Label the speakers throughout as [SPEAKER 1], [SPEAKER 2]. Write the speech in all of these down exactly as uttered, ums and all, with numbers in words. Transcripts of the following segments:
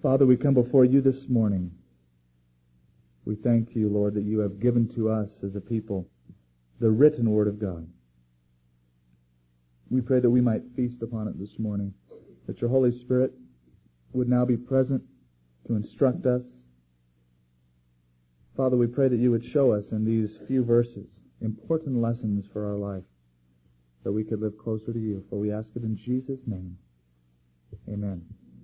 [SPEAKER 1] Father, we come before you this morning. We thank you, Lord, that you have given to us as a people the written Word of God. We pray that we might feast upon it this morning, that your Holy Spirit would now be present to instruct us. Father, we pray that you would show us in these few verses important lessons for our life, that we could live closer to you. For we ask it in Jesus' name. Amen.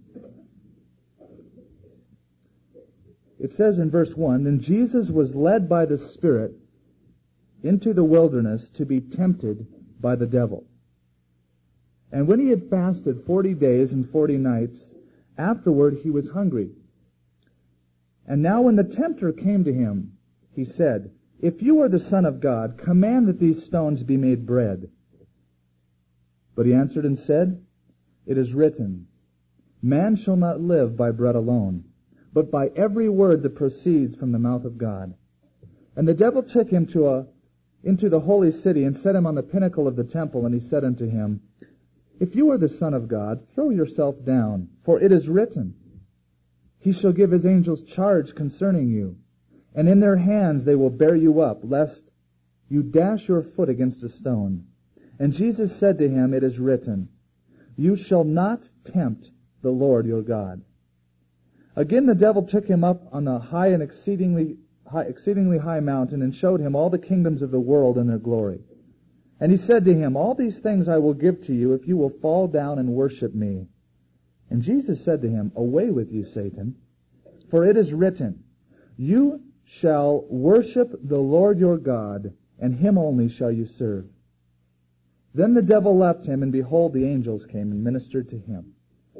[SPEAKER 1] It says in verse one, "Then Jesus was led by the Spirit into the wilderness to be tempted by the devil. And when he had fasted forty days and forty nights, afterward he was hungry. And now when the tempter came to him, he said, 'If you are the Son of God, command that these stones be made bread.' But he answered and said, 'It is written, man shall not live by bread alone, but by every word that proceeds from the mouth of God.' And the devil took him to a, into the holy city and set him on the pinnacle of the temple, and he said unto him, 'If you are the Son of God, throw yourself down, for it is written, He shall give his angels charge concerning you, and in their hands they will bear you up, lest you dash your foot against a stone.' And Jesus said to him, 'It is written, You shall not tempt the Lord your God.' Again the devil took him up on the high and exceedingly high, exceedingly high mountain, and showed him all the kingdoms of the world and their glory. And he said to him, 'All these things I will give to you, if you will fall down and worship me.' And Jesus said to him, 'Away with you, Satan, for it is written, You shall worship the Lord your God, and him only shall you serve.' Then the devil left him, and behold, the angels came and ministered to him."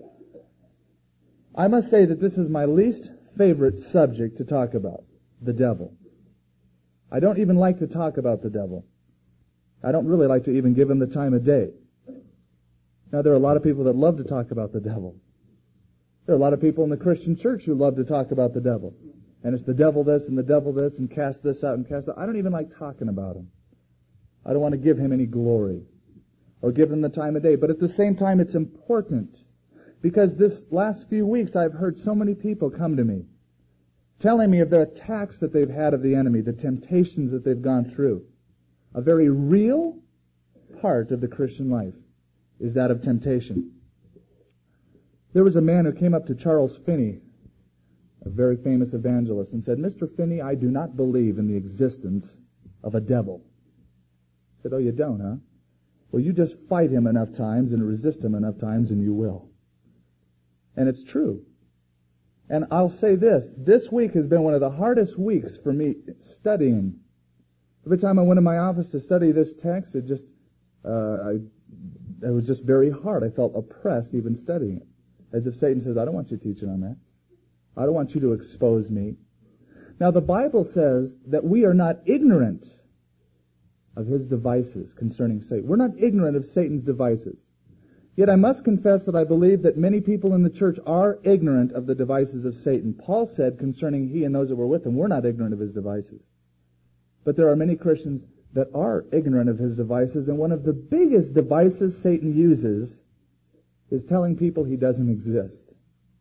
[SPEAKER 1] I must say that this is my least favorite subject to talk about, the devil. I don't even like to talk about the devil. I don't really like to even give him the time of day. Now, there are a lot of people that love to talk about the devil. There are a lot of people in the Christian church who love to talk about the devil. And it's the devil this and the devil this and cast this out and cast that. I don't even like talking about him. I don't want to give him any glory or give him the time of day. But at the same time, it's important, because this last few weeks I've heard so many people come to me telling me of the attacks that they've had of the enemy, the temptations that they've gone through. A very real part of the Christian life is that of temptation. There was a man who came up to Charles Finney, a very famous evangelist, and said, "Mister Finney, I do not believe in the existence of a devil." I said, "Oh, you don't, huh? Well, you just fight him enough times and resist him enough times and you will." And it's true. And I'll say this, this week has been one of the hardest weeks for me studying. Every time I went in my office to study this text, it just, uh, I, it was just very hard. I felt oppressed even studying it. As if Satan says, "I don't want you teaching on that. I don't want you to expose me." Now, the Bible says that we are not ignorant of his devices concerning Satan. We're not ignorant of Satan's devices. Yet I must confess that I believe that many people in the church are ignorant of the devices of Satan. Paul said concerning he and those that were with him, we're not ignorant of his devices. But there are many Christians that are ignorant of his devices, and one of the biggest devices Satan uses is telling people he doesn't exist.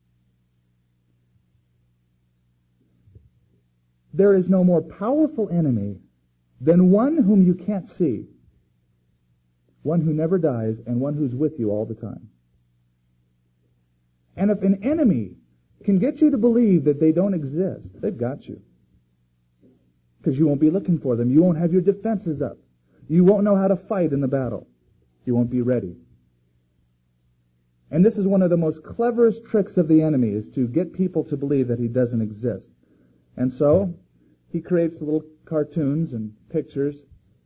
[SPEAKER 1] There is no more powerful enemy than one whom you can't see, one who never dies, and one who's with you all the time. And if an enemy can get you to believe that they don't exist, they've got you. Because you won't be looking for them. You won't have your defenses up. You won't know how to fight in the battle. You won't be ready. And this is one of the most cleverest tricks of the enemy, is to get people to believe that he doesn't exist. And so, he creates little cartoons and pictures,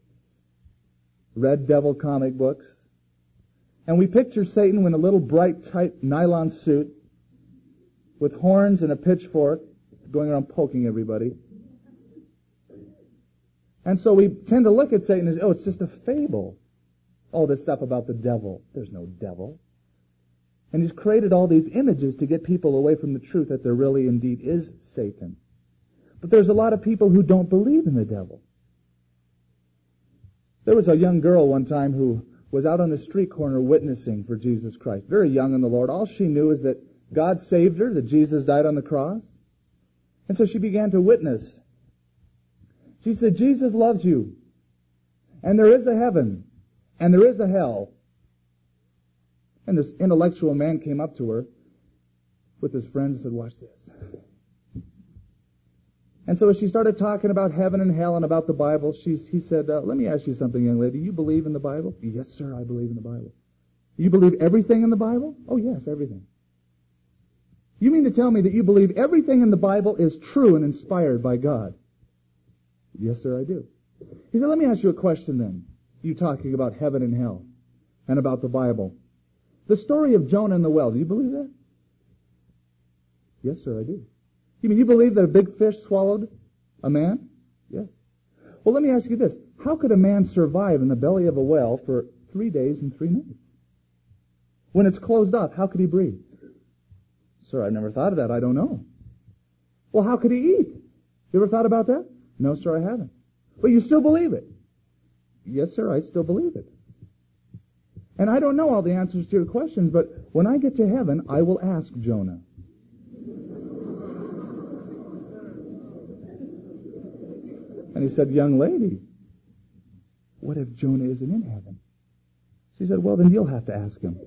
[SPEAKER 1] red devil comic books, and we picture Satan in a little bright, tight nylon suit with horns and a pitchfork going around poking everybody. And so we tend to look at Satan as, oh, it's just a fable. Oh, this stuff about the devil. There's no devil. And he's created all these images to get people away from the truth that there really indeed is Satan. But there's a lot of people who don't believe in the devil. There was a young girl one time who was out on the street corner witnessing for Jesus Christ. Very young in the Lord. All she knew is that God saved her, that Jesus died on the cross. And so she began to witness. She said, Jesus loves you. And there is a heaven. And there is a hell. And this intellectual man came up to her with his friends and said, watch this. And so as she started talking about heaven and hell and about the Bible, she, he said, uh, let me ask you something, young lady. You believe in the Bible? Yes, sir, I believe in the Bible. You believe everything in the Bible? Oh, yes, everything. You mean to tell me that you believe everything in the Bible is true and inspired by God? Yes, sir, I do. He said, let me ask you a question then. You talking about heaven and hell and about the Bible. The story of Jonah and the well, do you believe that? Yes, sir, I do. You mean you believe that a big fish swallowed a man? Yes. Well, let me ask you this. How could a man survive in the belly of a well for three days and three nights? When it's closed off, how could he breathe? Sir, I've never thought of that. I don't know. Well, how could he eat? You ever thought about that? No, sir, I haven't. But you still believe it? Yes, sir, I still believe it. And I don't know all the answers to your questions, but when I get to heaven, I will ask Jonah. And he said, young lady, what if Jonah isn't in heaven? She said, well, then you'll have to ask him.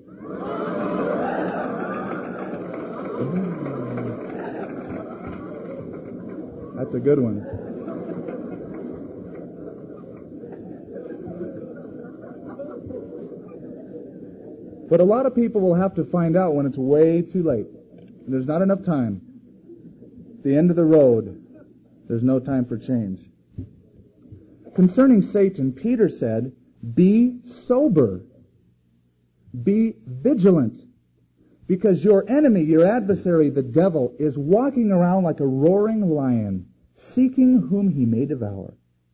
[SPEAKER 1] That's a good one. But a lot of people will have to find out when it's way too late. And there's not enough time. At the end of the road, there's no time for change. Concerning Satan, Peter said, be sober. Be vigilant. Because your enemy, your adversary, the devil, is walking around like a roaring lion, seeking whom he may devour.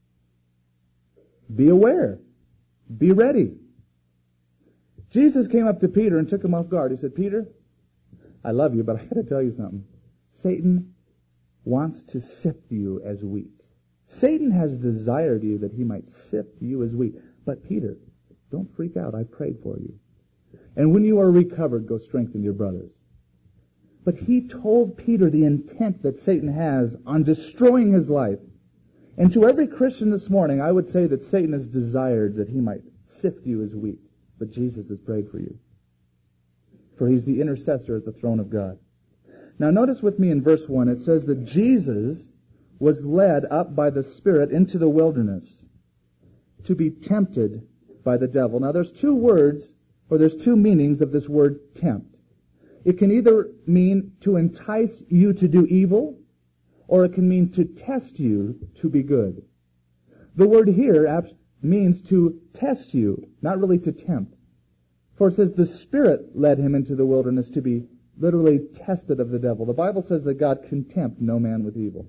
[SPEAKER 1] Be aware. Be ready. Jesus came up to Peter and took him off guard. He said, Peter, I love you, but I got to tell you something. Satan wants to sift you as wheat. Satan has desired you that he might sift you as wheat. But Peter, don't freak out. I prayed for you. And when you are recovered, go strengthen your brothers. But he told Peter the intent that Satan has on destroying his life. And to every Christian this morning, I would say that Satan has desired that he might sift you as wheat. But Jesus has prayed for you. For he's the intercessor at the throne of God. Now notice with me in verse one, it says that Jesus was led up by the Spirit into the wilderness to be tempted by the devil. Now there's two words, or there's two meanings of this word tempt. It can either mean to entice you to do evil, or it can mean to test you to be good. The word here means to test you, not really to tempt. For it says the Spirit led him into the wilderness to be literally tested of the devil. The Bible says that God can tempt no man with evil.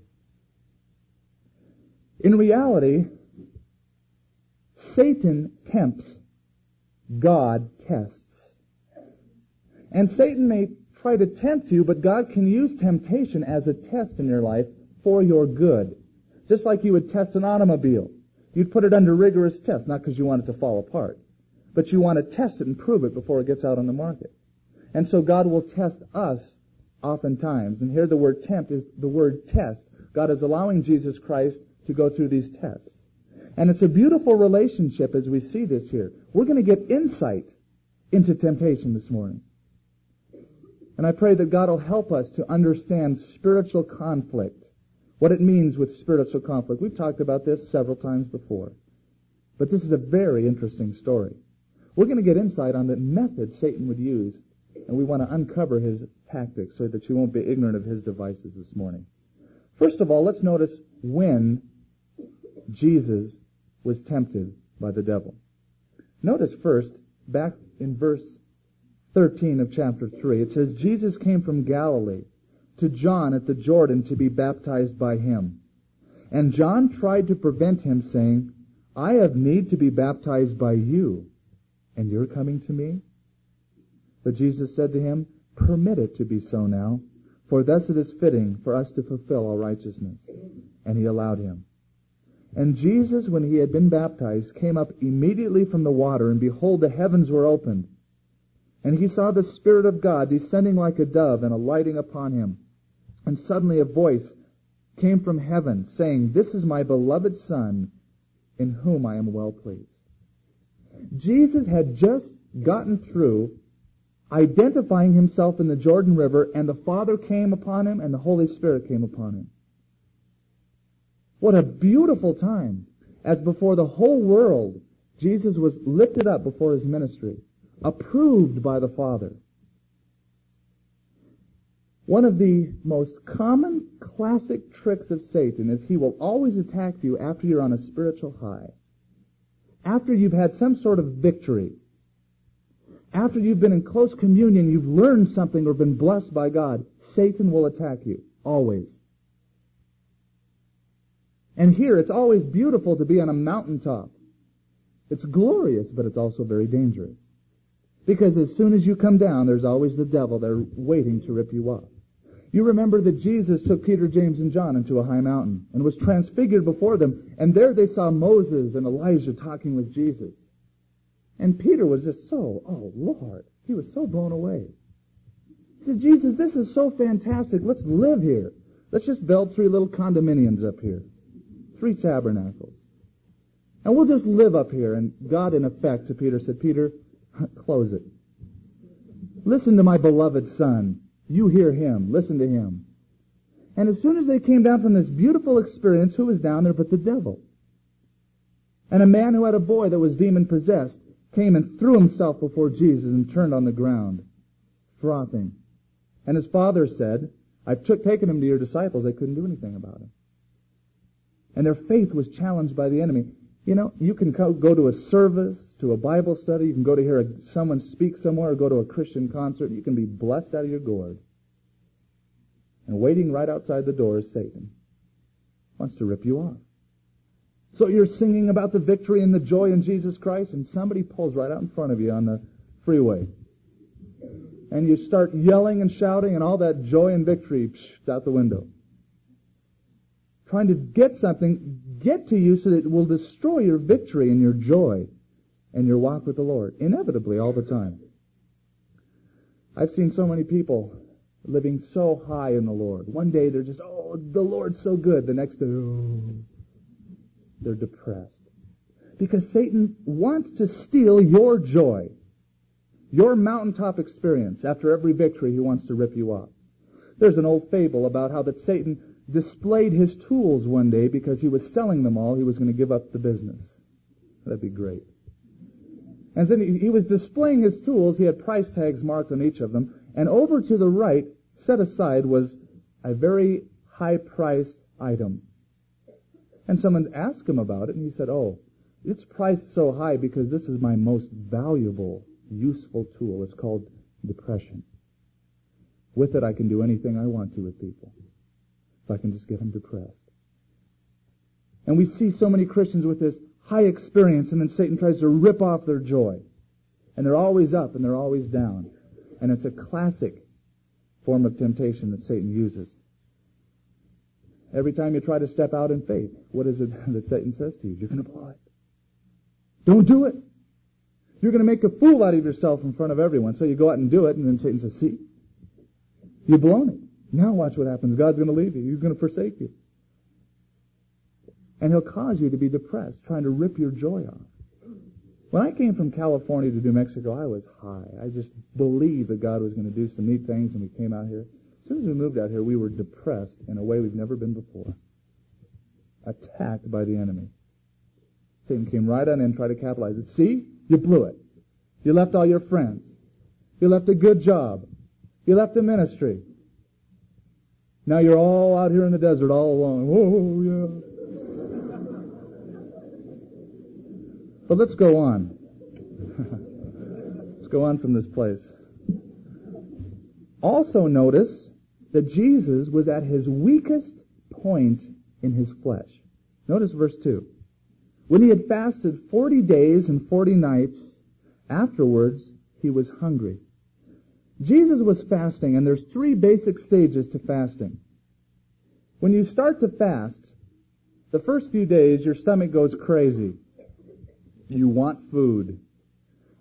[SPEAKER 1] In reality, Satan tempts, God tests. And Satan may try to tempt you, but God can use temptation as a test in your life for your good. Just like you would test an automobile. You'd put it under rigorous test, not because you want it to fall apart, but you want to test it and prove it before it gets out on the market. And so God will test us oftentimes. And here the word tempt is the word test. God is allowing Jesus Christ to go through these tests. And it's a beautiful relationship as we see this here. We're going to get insight into temptation this morning. And I pray that God will help us to understand spiritual conflict, what it means with spiritual conflict. We've talked about this several times before. But this is a very interesting story. We're going to get insight on the method Satan would use, and we want to uncover his tactics so that you won't be ignorant of his devices this morning. First of all, let's notice when Jesus was tempted by the devil. Notice first, back in verse thirteen of chapter three, it says, Jesus came from Galilee to John at the Jordan to be baptized by him. And John tried to prevent him, saying, I have need to be baptized by you, and you're coming to me? But Jesus said to him, permit it to be so now, for thus it is fitting for us to fulfill all righteousness. And he allowed him. And Jesus, when he had been baptized, came up immediately from the water, and behold, the heavens were opened. And he saw the Spirit of God descending like a dove and alighting upon him. And suddenly a voice came from heaven, saying, "This is my beloved Son, in whom I am well pleased." Jesus had just gotten through identifying himself in the Jordan River, and the Father came upon him, and the Holy Spirit came upon him. What a beautiful time, as before the whole world, Jesus was lifted up before his ministry, approved by the Father. One of the most common classic tricks of Satan is he will always attack you after you're on a spiritual high. After you've had some sort of victory. After you've been in close communion, you've learned something or been blessed by God, Satan will attack you. Always. And here, it's always beautiful to be on a mountaintop. It's glorious, but it's also very dangerous. Because as soon as you come down, there's always the devil there waiting to rip you off. You remember that Jesus took Peter, James, and John into a high mountain and was transfigured before them, and there they saw Moses and Elijah talking with Jesus. And Peter was just so, oh Lord, he was so blown away. He said, "Jesus, this is so fantastic. Let's live here. Let's just build three little condominiums up here. Three tabernacles. And we'll just live up here." And God, in effect, to Peter said, "Peter, close it. Listen to my beloved Son. You hear him. Listen to him." And as soon as they came down from this beautiful experience, who was down there but the devil? And a man who had a boy that was demon-possessed came and threw himself before Jesus and turned on the ground, frothing. And his father said, "I've took, taken him to your disciples. They couldn't do anything about him." And their faith was challenged by the enemy. You know, you can go, go to a service, to a Bible study, you can go to hear a, someone speak somewhere, or go to a Christian concert, and you can be blessed out of your gourd. And waiting right outside the door is Satan. Wants to rip you off. So you're singing about the victory and the joy in Jesus Christ, and somebody pulls right out in front of you on the freeway. And you start yelling and shouting, and all that joy and victory, psh, it's out the window. Trying to get something, get to you so that it will destroy your victory and your joy and your walk with the Lord. Inevitably, all the time. I've seen so many people living so high in the Lord. One day they're just, oh, the Lord's so good. The next day, oh, they're depressed. Because Satan wants to steal your joy, your mountaintop experience. After every victory, he wants to rip you off. There's an old fable about how that Satan displayed his tools one day because he was selling them all. He was going to give up the business. That'd be great. And then he, he was displaying his tools. He had price tags marked on each of them. And over to the right, set aside, was a very high-priced item. And someone asked him about it, and he said, "Oh, it's priced so high because this is my most valuable, useful tool. It's called depression. With it, I can do anything I want to with people. If I can just get them depressed." And we see so many Christians with this high experience, and then Satan tries to rip off their joy. And they're always up, and they're always down. And it's a classic form of temptation that Satan uses. Every time you try to step out in faith, what is it that Satan says to you? You're going to blow it. Don't do it. You're going to make a fool out of yourself in front of everyone. So you go out and do it, and then Satan says, "See? You've blown it. Now watch what happens. God's going to leave you. He's going to forsake you." And he'll cause you to be depressed, trying to rip your joy off. When I came from California to New Mexico, I was high. I just believed that God was going to do some neat things, and we came out here. As soon as we moved out here, we were depressed in a way we've never been before. Attacked by the enemy. Satan came right on in and tried to capitalize it. See? You blew it. You left all your friends. You left a good job. You left a ministry. Now you're all out here in the desert all alone. Whoa, yeah. But let's go on. Let's go on from this place. Also notice that Jesus was at his weakest point in his flesh. Notice verse two. When he had fasted forty days and forty nights, afterwards he was hungry. Jesus was fasting, and there's three basic stages to fasting. When you start to fast, the first few days your stomach goes crazy. You want food.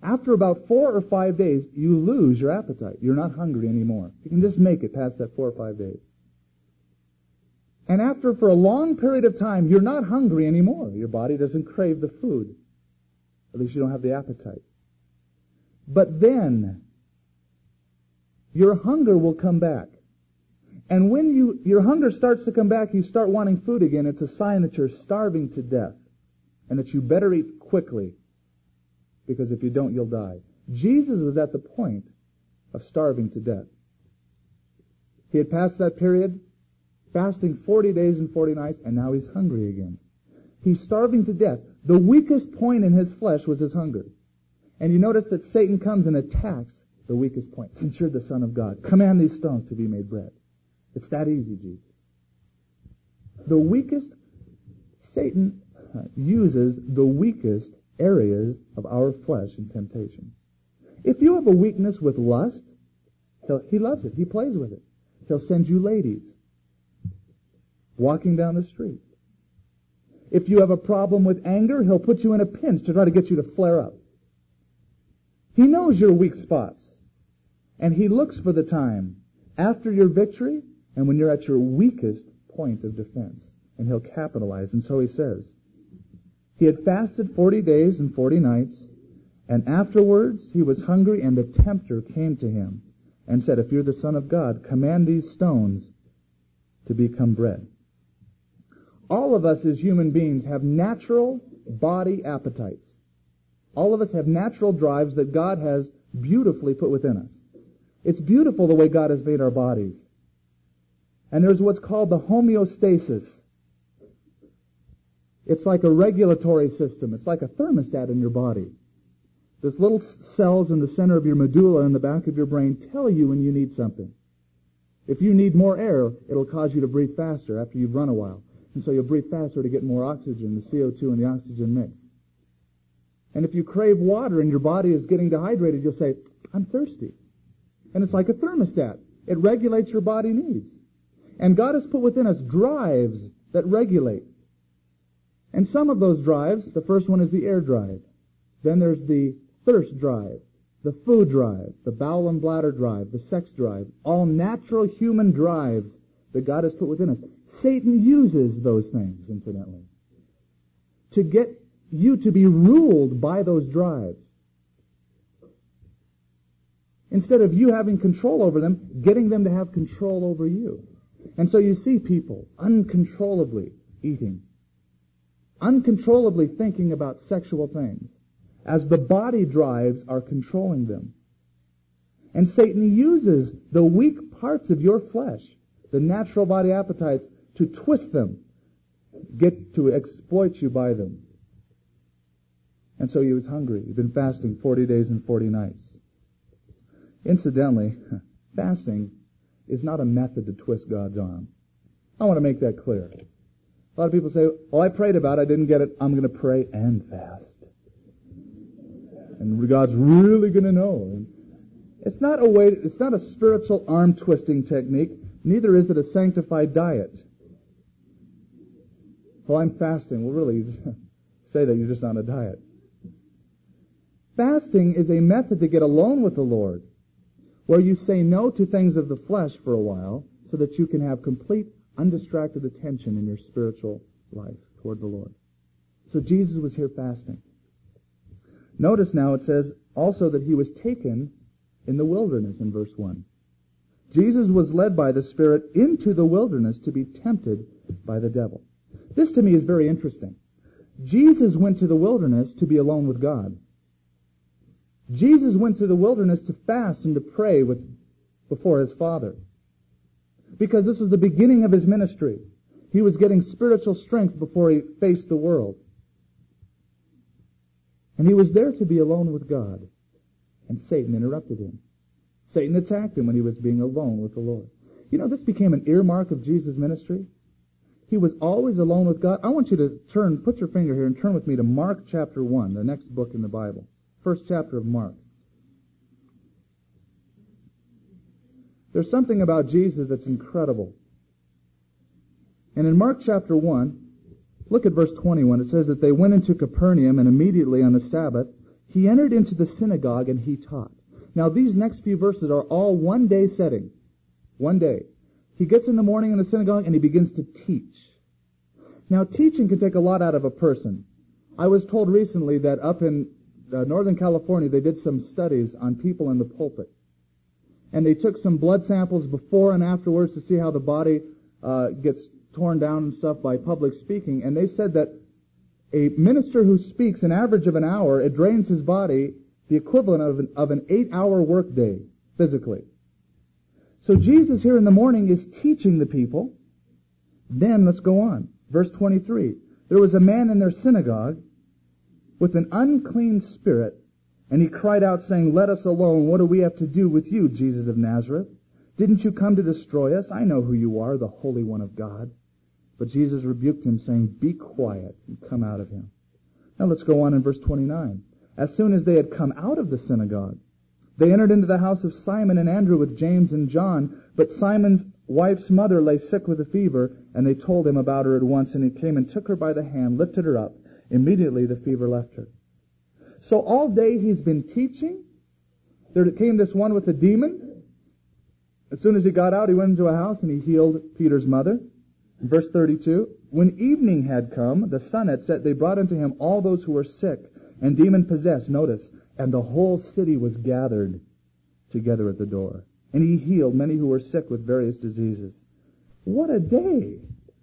[SPEAKER 1] After about four or five days, you lose your appetite. You're not hungry anymore. You can just make it past that four or five days. And after, for a long period of time, you're not hungry anymore. Your body doesn't crave the food. At least you don't have the appetite. But then, your hunger will come back. And when you your hunger starts to come back, you start wanting food again. It's a sign that you're starving to death and that you better eat quickly, because if you don't, you'll die. Jesus was at the point of starving to death. He had passed that period, fasting forty days and forty nights, and now he's hungry again. He's starving to death. The weakest point in his flesh was his hunger. And you notice that Satan comes and attacks the weakest point. Since you're the Son of God, command these stones to be made bread. It's that easy, Jesus. The weakest, Satan uses the weakest areas of our flesh in temptation. If you have a weakness with lust, he'll, he loves it. He plays with it. He'll send you ladies walking down the street. If you have a problem with anger, he'll put you in a pinch to try to get you to flare up. He knows your weak spots, and he looks for the time after your victory and when you're at your weakest point of defense, and he'll capitalize. And so he says, he had fasted forty days and forty nights, and afterwards he was hungry, and the tempter came to him and said, if you're the Son of God, command these stones to become bread. All of us as human beings have natural body appetites. All of us have natural drives that God has beautifully put within us. It's beautiful the way God has made our bodies. And there's what's called the homeostasis. It's like a regulatory system. It's like a thermostat in your body. Those little cells in the center of your medulla in the back of your brain tell you when you need something. If you need more air, it'll cause you to breathe faster after you've run a while. And so you'll breathe faster to get more oxygen, the C O two and the oxygen mix. And if you crave water and your body is getting dehydrated, you'll say, I'm thirsty. And it's like a thermostat. It regulates your body needs. And God has put within us drives that regulate. And some of those drives, the first one is the air drive. Then there's the thirst drive, the food drive, the bowel and bladder drive, the sex drive, all natural human drives that God has put within us. Satan uses those things, incidentally, to get you to be ruled by those drives. Instead of you having control over them, getting them to have control over you. And so you see people uncontrollably eating, uncontrollably thinking about sexual things, as the body drives are controlling them. And Satan uses the weak parts of your flesh, the natural body appetites, to twist them, get to exploit you by them. And so he was hungry. He'd been fasting forty days and forty nights. Incidentally, fasting is not a method to twist God's arm. I want to make that clear. A lot of people say, oh, I prayed about it, I didn't get it, I'm going to pray and fast. And God's really going to know. And it's not a way, it's not a spiritual arm twisting technique, neither is it a sanctified diet. Well, I'm fasting. Well, really, say that you're just on a diet. Fasting is a method to get alone with the Lord, where you say no to things of the flesh for a while so that you can have complete, undistracted attention in your spiritual life toward the Lord. So Jesus was here fasting. Notice now it says also that he was taken in the wilderness in verse one. Jesus was led by the Spirit into the wilderness to be tempted by the devil. This to me is very interesting. Jesus went to the wilderness to be alone with God. Jesus went to the wilderness to fast and to pray with, before his Father. Because this was the beginning of his ministry. He was getting spiritual strength before he faced the world. And he was there to be alone with God. And Satan interrupted him. Satan attacked him when he was being alone with the Lord. You know, this became an earmark of Jesus' ministry. He was always alone with God. I want you to turn, put your finger here and turn with me to Mark chapter one, the next book in the Bible. First chapter of Mark. There's something about Jesus that's incredible. And in Mark chapter one, look at verse twenty-one. It says that they went into Capernaum, and immediately on the Sabbath, He entered into the synagogue and he taught. Now these next few verses are all one day setting. One day. He gets in the morning in the synagogue and he begins to teach. Now teaching can take a lot out of a person. I was told recently that up in uh, Northern California they did some studies on people in the pulpit. And they took some blood samples before and afterwards to see how the body uh, gets torn down and stuff by public speaking. And they said that a minister who speaks an average of an hour, it drains his body the equivalent of an, of an eight-hour workday physically. So Jesus here in the morning is teaching the people. Then let's go on. Verse twenty-three. There was a man in their synagogue with an unclean spirit, and he cried out, saying, "Let us alone. What do we have to do with you, Jesus of Nazareth? Didn't you come to destroy us? I know who you are, the Holy One of God." But Jesus rebuked him, saying, "Be quiet, and come out of him." Now let's go on in verse twenty-nine. As soon as they had come out of the synagogue, they entered into the house of Simon and Andrew with James and John. But Simon's wife's mother lay sick with a fever, and they told him about her at once. And he came and took her by the hand, lifted her up. Immediately the fever left her. So all day he's been teaching. There came this one with a demon. As soon as he got out, he went into a house and he healed Peter's mother. In verse thirty-two, when evening had come, the sun had set, they brought unto him all those who were sick and demon-possessed. Notice, and the whole city was gathered together at the door. And he healed many who were sick with various diseases. What a day!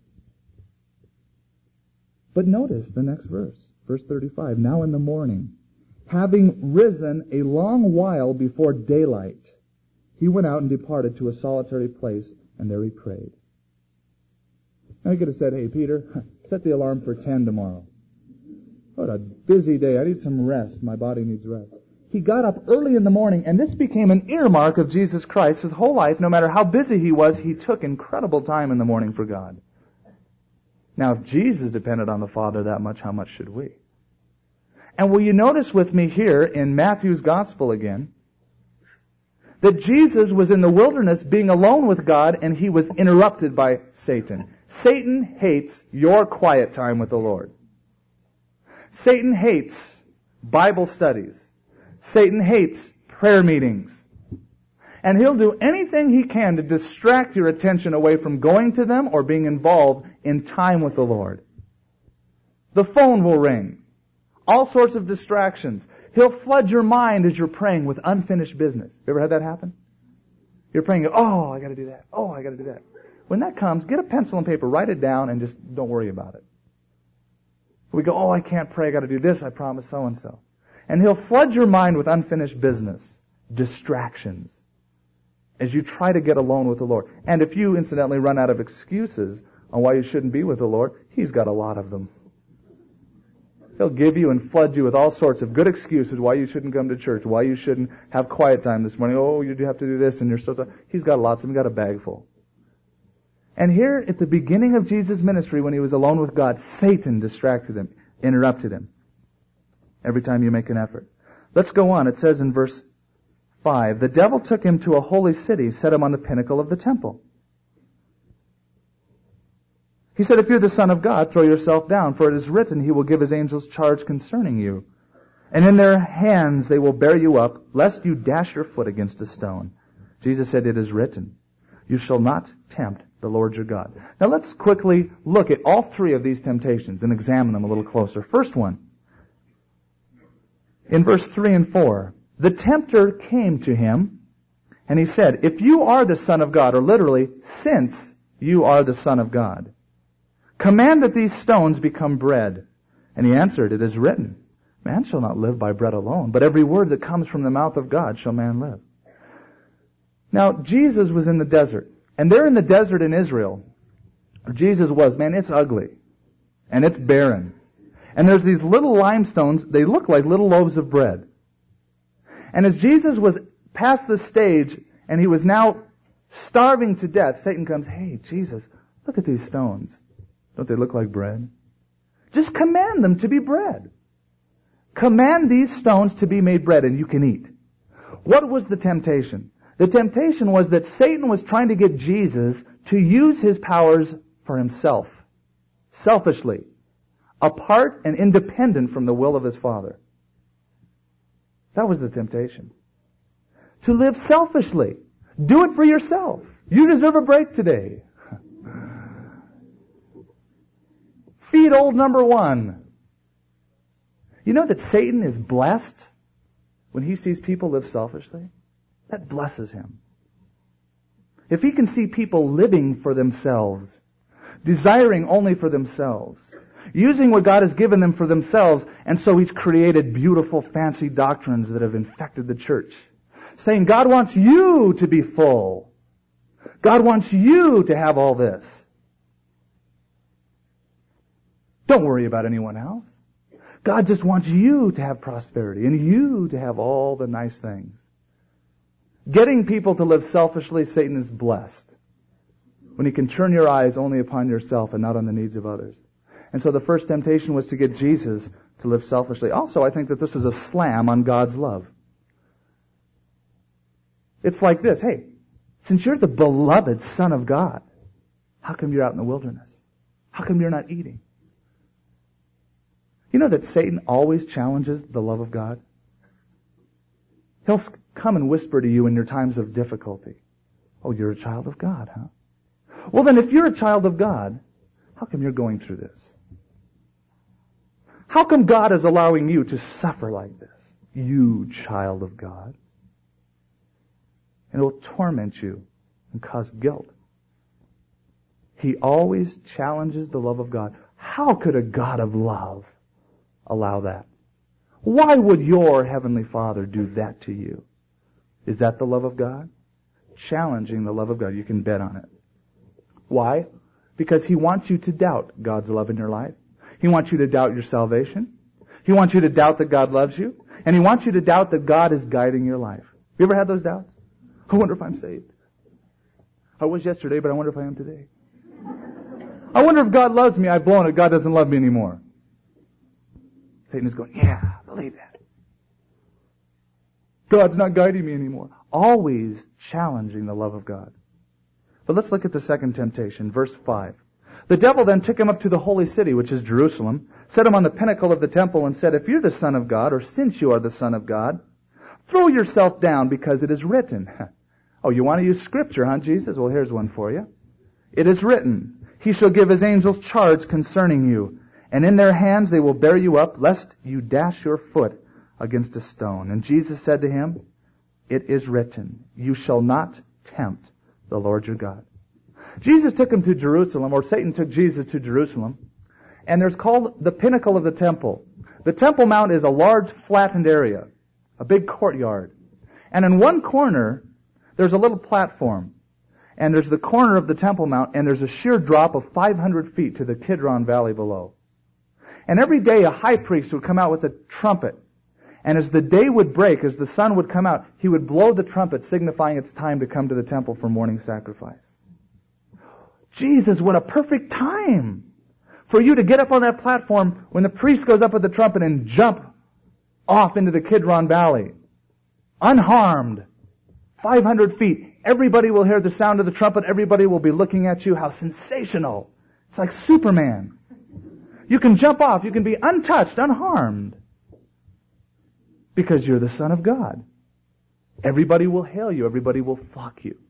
[SPEAKER 1] But notice the next verse, verse thirty-five. Now in the morning, having risen a long while before daylight, he went out and departed to a solitary place, and there he prayed. Now he could have said, "Hey, Peter, set the alarm for ten tomorrow. What a busy day. I need some rest. My body needs rest." He got up early in the morning, and this became an earmark of Jesus Christ. His whole life, no matter how busy he was, he took incredible time in the morning for God. Now, if Jesus depended on the Father that much, how much should we? And will you notice with me here in Matthew's Gospel again, that Jesus was in the wilderness being alone with God, and he was interrupted by Satan. Satan hates your quiet time with the Lord. Satan hates Bible studies. Satan hates prayer meetings. And he'll do anything he can to distract your attention away from going to them or being involved in time with the Lord. The phone will ring. All sorts of distractions. He'll flood your mind as you're praying with unfinished business. You ever had that happen? You're praying, oh, I got to do that. Oh, I got to do that. When that comes, get a pencil and paper, write it down, and just don't worry about it. We go, oh, I can't pray, I got to do this, I promise so-and-so. And he'll flood your mind with unfinished business, distractions, as you try to get alone with the Lord. And if you, incidentally, run out of excuses on why you shouldn't be with the Lord, he's got a lot of them. He'll give you and flood you with all sorts of good excuses why you shouldn't come to church, why you shouldn't have quiet time this morning. Oh, you do have to do this, and you're so... He's got lots of them. He's got a bag full. And here, at the beginning of Jesus' ministry, when he was alone with God, Satan distracted him, interrupted him. Every time you make an effort. Let's go on. It says in verse five, the devil took him to a holy city, set him on the pinnacle of the temple. He said, "If you're the Son of God, throw yourself down, for it is written, he will give his angels charge concerning you. And in their hands they will bear you up, lest you dash your foot against a stone." Jesus said, "It is written, you shall not tempt the Lord your God." Now let's quickly look at all three of these temptations and examine them a little closer. First one, in verse three and four, the tempter came to him, and he said, "If you are the Son of God," or literally, since you are the Son of God, "command that these stones become bread." And he answered, "It is written, man shall not live by bread alone, but every word that comes from the mouth of God shall man live." Now, Jesus was in the desert. And there in the desert in Israel, where Jesus was, man, it's ugly. And it's barren. And there's these little limestones, they look like little loaves of bread. And as Jesus was past the stage, and he was now starving to death, Satan comes, "Hey, Jesus, look at these stones. Don't they look like bread? Just command them to be bread. Command these stones to be made bread, and you can eat." What was the temptation? The temptation was that Satan was trying to get Jesus to use his powers for himself, selfishly, apart and independent from the will of his Father. That was the temptation. To live selfishly. Do it for yourself. You deserve a break today. Feed old number one. You know that Satan is blessed when he sees people live selfishly? That blesses him. If he can see people living for themselves, desiring only for themselves, using what God has given them for themselves, and so he's created beautiful, fancy doctrines that have infected the church. Saying, God wants you to be full. God wants you to have all this. Don't worry about anyone else. God just wants you to have prosperity and you to have all the nice things. Getting people to live selfishly, Satan is blessed when he can turn your eyes only upon yourself and not on the needs of others. And so the first temptation was to get Jesus to live selfishly. Also, I think that this is a slam on God's love. It's like this, hey, since you're the beloved Son of God, how come you're out in the wilderness? How come you're not eating? You know that Satan always challenges the love of God? He'll come and whisper to you in your times of difficulty. Oh, you're a child of God, huh? Well, then if you're a child of God, how come you're going through this? How come God is allowing you to suffer like this? You child of God. And it will torment you and cause guilt. He always challenges the love of God. How could a God of love allow that? Why would your Heavenly Father do that to you? Is that the love of God? Challenging the love of God. You can bet on it. Why? Because He wants you to doubt God's love in your life. He wants you to doubt your salvation. He wants you to doubt that God loves you. And He wants you to doubt that God is guiding your life. You ever had those doubts? I wonder if I'm saved. I was yesterday, but I wonder if I am today. I wonder if God loves me. I've blown it. God doesn't love me anymore. Satan is going, yeah, believe that. God's not guiding me anymore. Always challenging the love of God. But let's look at the second temptation, verse five. The devil then took him up to the holy city, which is Jerusalem, set him on the pinnacle of the temple, and said, if you're the Son of God, or since you are the Son of God, throw yourself down, because it is written. Oh, you want to use Scripture, huh, Jesus? Well, here's one for you. It is written, He shall give His angels charge concerning you, and in their hands they will bear you up, lest you dash your foot against a stone. And Jesus said to him, it is written, you shall not tempt the Lord your God. Jesus took him to Jerusalem, or Satan took Jesus to Jerusalem, and there's called the pinnacle of the temple. The Temple Mount is a large flattened area, a big courtyard. And in one corner, there's a little platform. And there's the corner of the Temple Mount, and there's a sheer drop of five hundred feet to the Kidron Valley below. And every day a high priest would come out with a trumpet. And as the day would break, as the sun would come out, he would blow the trumpet, signifying it's time to come to the temple for morning sacrifice. Jesus, what a perfect time for you to get up on that platform when the priest goes up with the trumpet and jump off into the Kidron Valley. Unharmed. five hundred feet. Everybody will hear the sound of the trumpet. Everybody will be looking at you. How sensational. It's like Superman. You can jump off. You can be untouched, unharmed. Because you're the Son of God. Everybody will hail you. Everybody will flock you.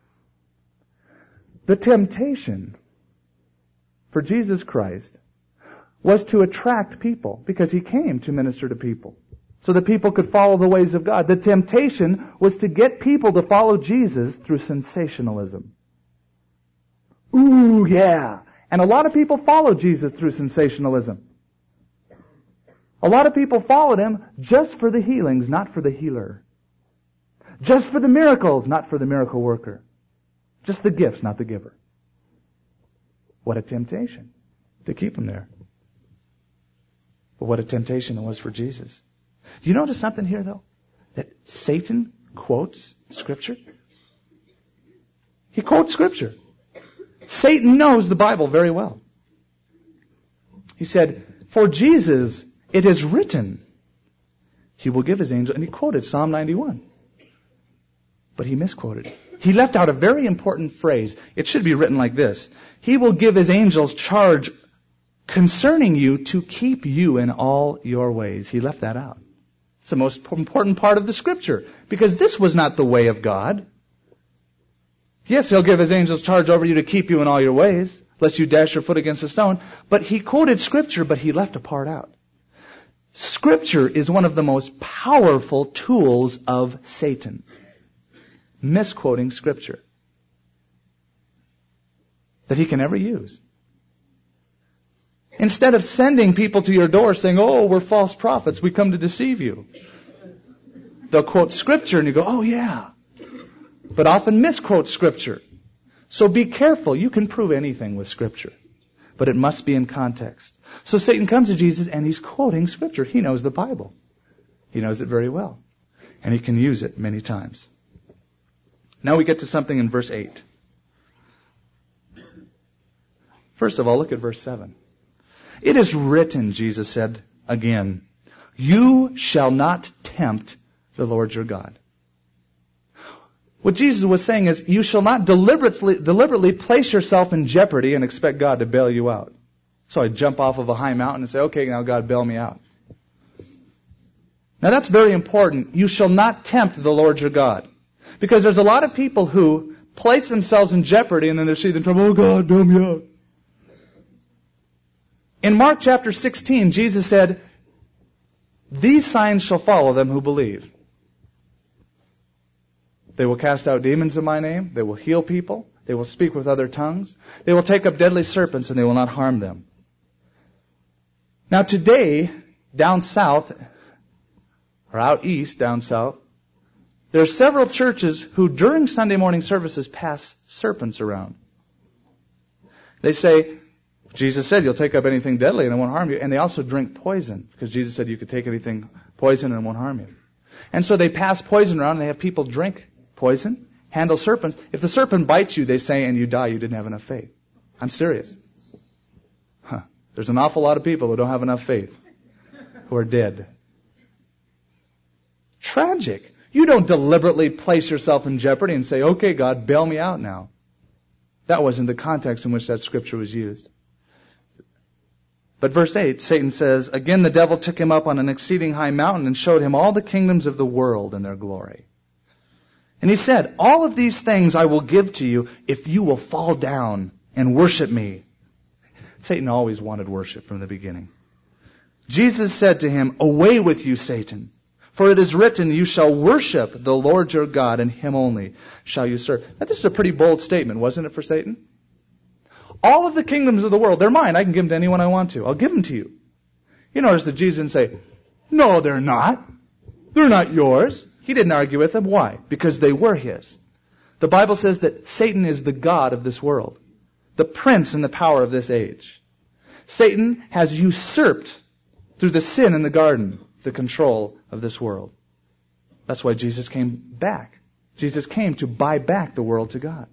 [SPEAKER 1] The temptation for Jesus Christ was to attract people, because He came to minister to people, so that people could follow the ways of God. The temptation was to get people to follow Jesus through sensationalism. Ooh, yeah. And a lot of people followed Jesus through sensationalism. A lot of people followed Him just for the healings, not for the healer. Just for the miracles, not for the miracle worker. Just the gifts, not the giver. What a temptation to keep Him there. But what a temptation it was for Jesus. Do you notice something here, though? That Satan quotes Scripture? He quotes Scripture. Satan knows the Bible very well. He said, for Jesus, it is written, He will give His angel, and he quoted Psalm ninety-one. But he misquoted. He left out a very important phrase. It should be written like this. He will give His angels charge concerning you to keep you in all your ways. He left that out. It's the most important part of the Scripture, because this was not the way of God. Yes, He'll give His angels charge over you to keep you in all your ways, lest you dash your foot against a stone. But He quoted Scripture, but He left a part out. Scripture is one of the most powerful tools of Satan. Misquoting Scripture. That he can ever use. Instead of sending people to your door saying, oh, we're false prophets, we come to deceive you. They'll quote Scripture and you go, oh yeah. But often misquote Scripture. So be careful. You can prove anything with Scripture. But it must be in context. So Satan comes to Jesus and he's quoting Scripture. He knows the Bible. He knows it very well. And he can use it many times. Now we get to something in verse eight. First of all, look at verse seven. It is written, Jesus said again, you shall not tempt the Lord your God. What Jesus was saying is, you shall not deliberately, deliberately place yourself in jeopardy and expect God to bail you out. So I jump off of a high mountain and say, okay, now God, bail me out. Now that's very important. You shall not tempt the Lord your God. Because there's a lot of people who place themselves in jeopardy and then they see them trouble, oh God, bail me out. In Mark chapter sixteen, Jesus said, these signs shall follow them who believe. They will cast out demons in my name. They will heal people. They will speak with other tongues. They will take up deadly serpents and they will not harm them. Now today, down south, or out east, down south, there are several churches who during Sunday morning services pass serpents around. They say, Jesus said you'll take up anything deadly and it won't harm you. And they also drink poison, because Jesus said you could take anything poison and it won't harm you. And so they pass poison around and they have people drink poison, handle serpents. If the serpent bites you, they say, and you die, you didn't have enough faith. I'm serious. Huh. There's an awful lot of people who don't have enough faith, who are dead. Tragic. You don't deliberately place yourself in jeopardy and say, okay, God, bail me out now. That wasn't the context in which that scripture was used. But verse eight, Satan says, again the devil took him up on an exceeding high mountain and showed him all the kingdoms of the world and their glory. And he said, all of these things I will give to you if you will fall down and worship me. Satan always wanted worship from the beginning. Jesus said to him, away with you, Satan. For it is written, you shall worship the Lord your God, and him only shall you serve. Now, this is a pretty bold statement, wasn't it, for Satan? All of the kingdoms of the world, they're mine. I can give them to anyone I want to. I'll give them to you. You notice that Jesus didn't say, no, they're not. They're not yours. He didn't argue with them. Why? Because they were his. The Bible says that Satan is the god of this world, the prince and the power of this age. Satan has usurped, through the sin in the garden, the control of this world. That's why Jesus came back. Jesus came to buy back the world to God.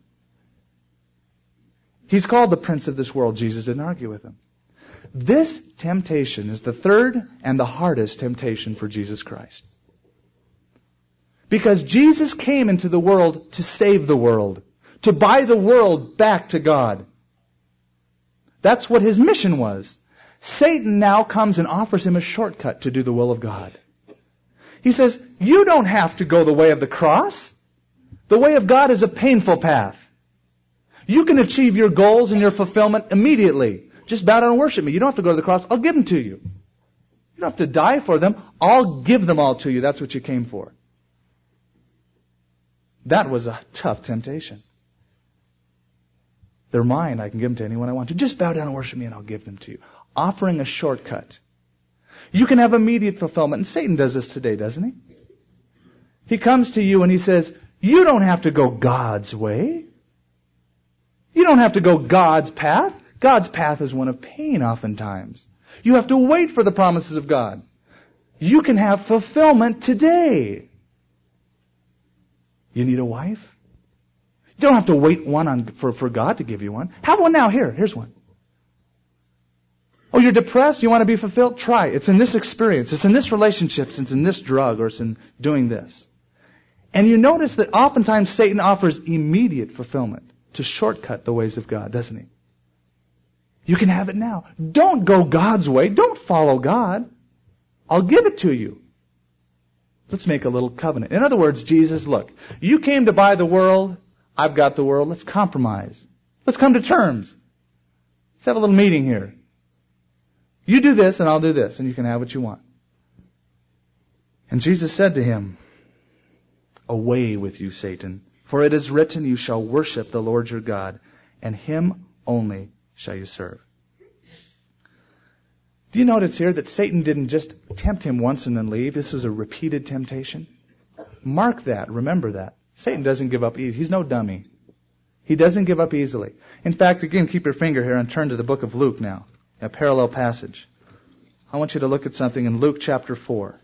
[SPEAKER 1] He's called the prince of this world. Jesus didn't argue with him. This temptation is the third and the hardest temptation for Jesus Christ. Because Jesus came into the world to save the world, to buy the world back to God. That's what his mission was. Satan now comes and offers him a shortcut to do the will of God. He says, you don't have to go the way of the cross. The way of God is a painful path. You can achieve your goals and your fulfillment immediately. Just bow down and worship me. You don't have to go to the cross. I'll give them to you. You don't have to die for them. I'll give them all to you. That's what you came for. That was a tough temptation. They're mine. I can give them to anyone I want to. Just bow down and worship me and I'll give them to you. Offering a shortcut. You can have immediate fulfillment. And Satan does this today, doesn't he? He comes to you and he says, you don't have to go God's way. You don't have to go God's path. God's path is one of pain oftentimes. You have to wait for the promises of God. You can have fulfillment today. You need a wife? You don't have to wait one on, for, for God to give you one. Have one now. Here, here's one. Oh, you're depressed? You want to be fulfilled? Try. It's in this experience. It's in this relationship. It's in this drug, or it's in doing this. And you notice that oftentimes Satan offers immediate fulfillment to shortcut the ways of God, doesn't he? You can have it now. Don't go God's way. Don't follow God. I'll give it to you. Let's make a little covenant. In other words, Jesus, look, you came to buy the world. I've got the world. Let's compromise. Let's come to terms. Let's have a little meeting here. You do this and I'll do this, and you can have what you want. And Jesus said to him, away with you, Satan, for it is written, you shall worship the Lord your God, and him only shall you serve. Do you notice here that Satan didn't just tempt him once and then leave? This was a repeated temptation. Mark that. Remember that. Satan doesn't give up easily. He's no dummy. He doesn't give up easily. In fact, again, keep your finger here and turn to the book of Luke now, a parallel passage. I want you to look at something in Luke chapter four.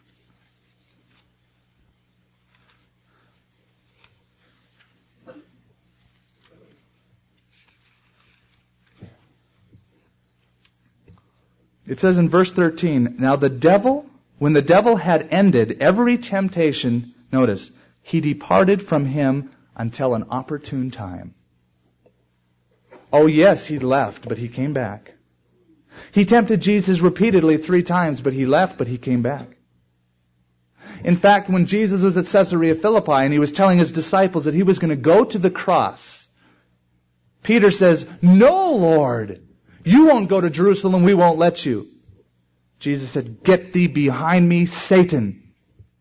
[SPEAKER 1] It says in verse thirteen, now the devil, when the devil had ended every temptation, notice, he departed from him until an opportune time. Oh yes, he left, but he came back. He tempted Jesus repeatedly three times, but he left, but he came back. In fact, when Jesus was at Caesarea Philippi and he was telling his disciples that he was going to go to the cross, Peter says, no, Lord. You won't go to Jerusalem, we won't let you. Jesus said, get thee behind me, Satan.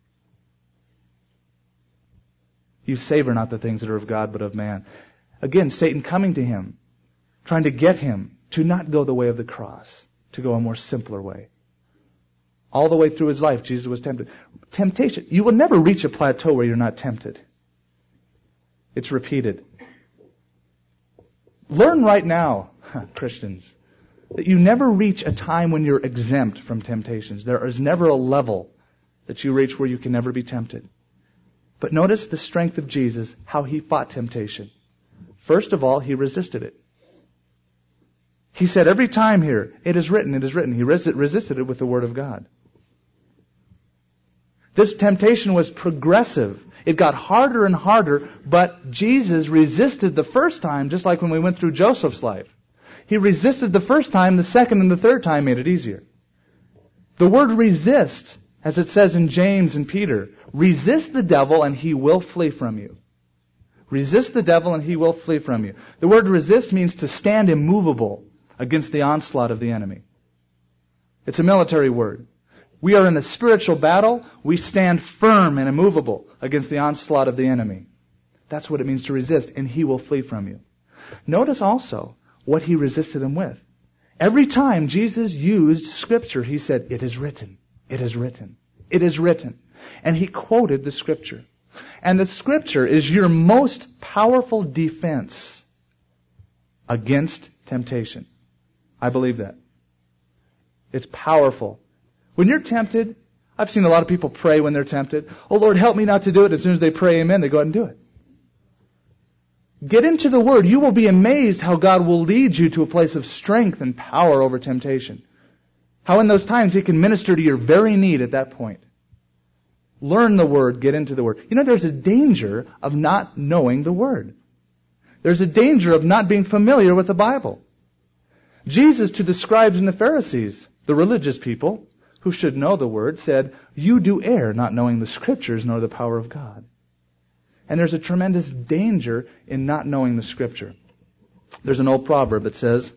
[SPEAKER 1] You savor not the things that are of God, but of man. Again, Satan coming to him, trying to get him to not go the way of the cross, to go a more simpler way. All the way through his life, Jesus was tempted. Temptation. You will never reach a plateau where you're not tempted. It's repeated. Learn right now, Christians, that you never reach a time when you're exempt from temptations. There is never a level that you reach where you can never be tempted. But notice the strength of Jesus, how he fought temptation. First of all, he resisted it. He said every time here, it is written, it is written. He resisted it with the Word of God. This temptation was progressive. It got harder and harder, but Jesus resisted the first time, just like when we went through Joseph's life. He resisted the first time, the second and the third time made it easier. The word resist, as it says in James and Peter, resist the devil and he will flee from you. Resist the devil and he will flee from you. The word resist means to stand immovable against the onslaught of the enemy. It's a military word. We are in a spiritual battle. We stand firm and immovable against the onslaught of the enemy. That's what it means to resist, and he will flee from you. Notice also what he resisted him with. Every time Jesus used Scripture, he said, it is written, it is written, it is written. And he quoted the Scripture. And the Scripture is your most powerful defense against temptation. I believe that. It's powerful. When you're tempted, I've seen a lot of people pray when they're tempted. Oh Lord, help me not to do it. As soon as they pray amen, they go out and do it. Get into the Word. You will be amazed how God will lead you to a place of strength and power over temptation. How in those times He can minister to your very need at that point. Learn the Word. Get into the Word. You know, there's a danger of not knowing the Word. There's a danger of not being familiar with the Bible. Jesus, to the scribes and the Pharisees, the religious people who should know the Word, said, you do err not knowing the Scriptures nor the power of God. And there's a tremendous danger in not knowing the Scripture. There's an old proverb that says,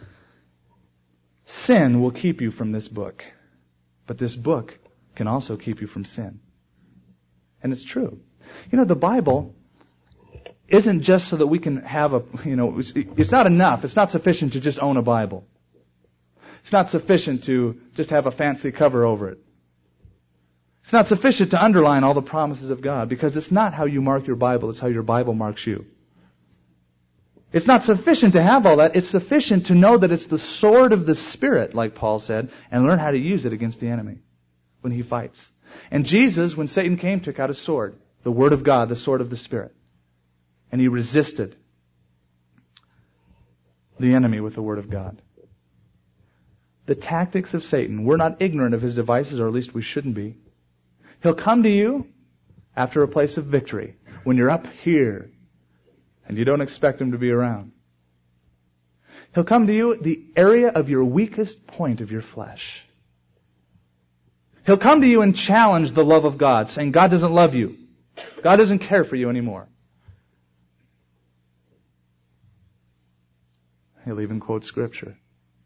[SPEAKER 1] sin will keep you from this book, but this book can also keep you from sin. And it's true. You know, the Bible isn't just so that we can have a, you know, it's, it's not enough. It's not sufficient to just own a Bible. It's not sufficient to just have a fancy cover over it. It's not sufficient to underline all the promises of God, because it's not how you mark your Bible, it's how your Bible marks you. It's not sufficient to have all that. It's sufficient to know that it's the sword of the Spirit, like Paul said, and learn how to use it against the enemy when he fights. And Jesus, when Satan came, took out his sword, the Word of God, the sword of the Spirit. And he resisted the enemy with the Word of God. The tactics of Satan, we're not ignorant of his devices, or at least we shouldn't be. He'll come to you after a place of victory, when you're up here and you don't expect him to be around. He'll come to you at the area of your weakest point of your flesh. He'll come to you and challenge the love of God, saying God doesn't love you. God doesn't care for you anymore. He'll even quote Scripture.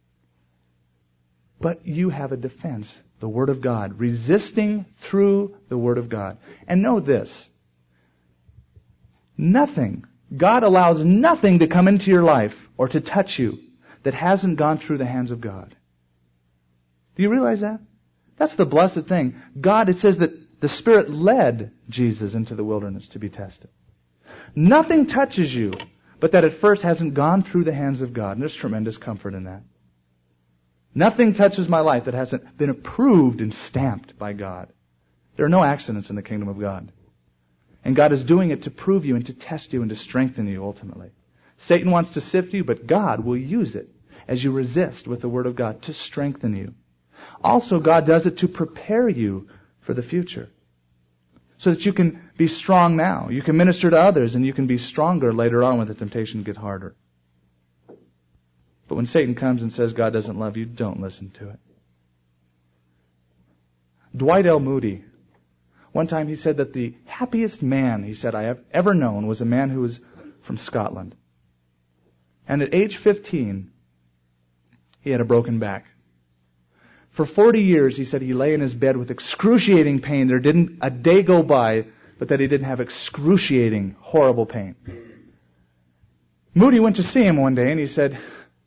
[SPEAKER 1] But you have a defense, the Word of God, resisting through the Word of God. And know this, nothing, God allows nothing to come into your life or to touch you that hasn't gone through the hands of God. Do you realize that? That's the blessed thing. God, it says that the Spirit led Jesus into the wilderness to be tested. Nothing touches you but that at first hasn't gone through the hands of God. And there's tremendous comfort in that. Nothing touches my life that hasn't been approved and stamped by God. There are no accidents in the kingdom of God. And God is doing it to prove you and to test you and to strengthen you ultimately. Satan wants to sift you, but God will use it as you resist with the Word of God to strengthen you. Also, God does it to prepare you for the future, so that you can be strong now. You can minister to others, and you can be stronger later on when the temptation gets harder. But when Satan comes and says God doesn't love you, don't listen to it. Dwight L. Moody, one time he said that the happiest man, he said, I have ever known was a man who was from Scotland. And at age fifteen, he had a broken back. For forty years, he said he lay in his bed with excruciating pain. There didn't a day go by, but that he didn't have excruciating, horrible pain. Moody went to see him one day and he said,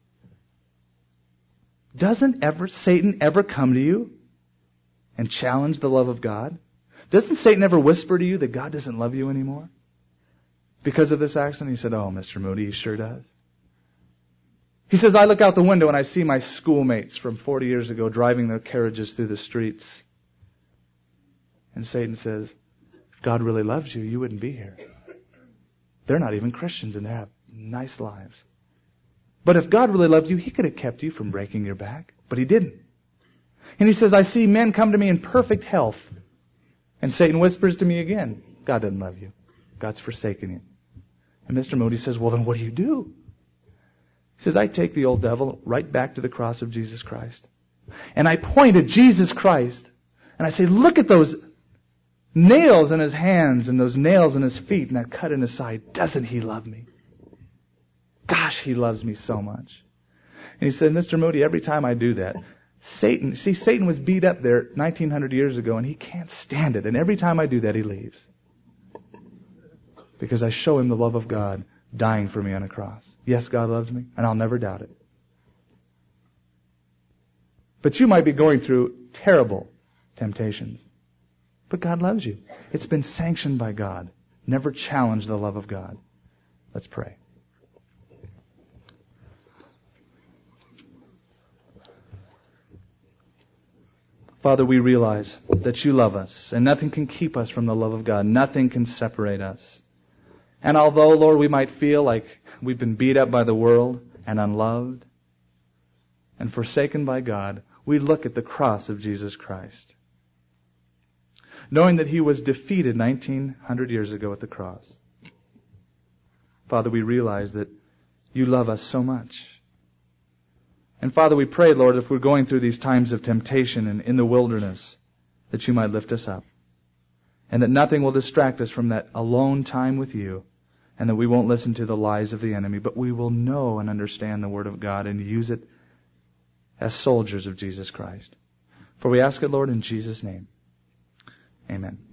[SPEAKER 1] doesn't ever Satan ever come to you and challenge the love of God? Doesn't Satan ever whisper to you that God doesn't love you anymore because of this accident? He said, oh, Mister Moody, he sure does. He says, I look out the window and I see my schoolmates from forty years ago driving their carriages through the streets. And Satan says, if God really loves you, you wouldn't be here. They're not even Christians and they have nice lives. But if God really loved you, He could have kept you from breaking your back. But He didn't. And he says, I see men come to me in perfect health. And Satan whispers to me again, God doesn't love you. God's forsaken you. And Mister Moody says, well, then what do you do? He says, I take the old devil right back to the cross of Jesus Christ. And I point at Jesus Christ. And I say, look at those nails in His hands and those nails in His feet and that cut in His side. Doesn't He love me? Gosh, He loves me so much. And he said, Mister Moody, every time I do that, Satan, see, Satan was beat up there nineteen hundred years ago and he can't stand it. And every time I do that, he leaves. Because I show him the love of God dying for me on a cross. Yes, God loves me, and I'll never doubt it. But you might be going through terrible temptations. But God loves you. It's been sanctioned by God. Never challenge the love of God. Let's pray. Father, we realize that you love us, and nothing can keep us from the love of God. Nothing can separate us. And although, Lord, we might feel like we've been beat up by the world and unloved and forsaken by God, we look at the cross of Jesus Christ, knowing that He was defeated nineteen hundred years ago at the cross. Father, we realize that you love us so much. And Father, we pray, Lord, if we're going through these times of temptation and in the wilderness, that you might lift us up. And that nothing will distract us from that alone time with you. And that we won't listen to the lies of the enemy, but we will know and understand the Word of God and use it as soldiers of Jesus Christ. For we ask it, Lord, in Jesus' name. Amen.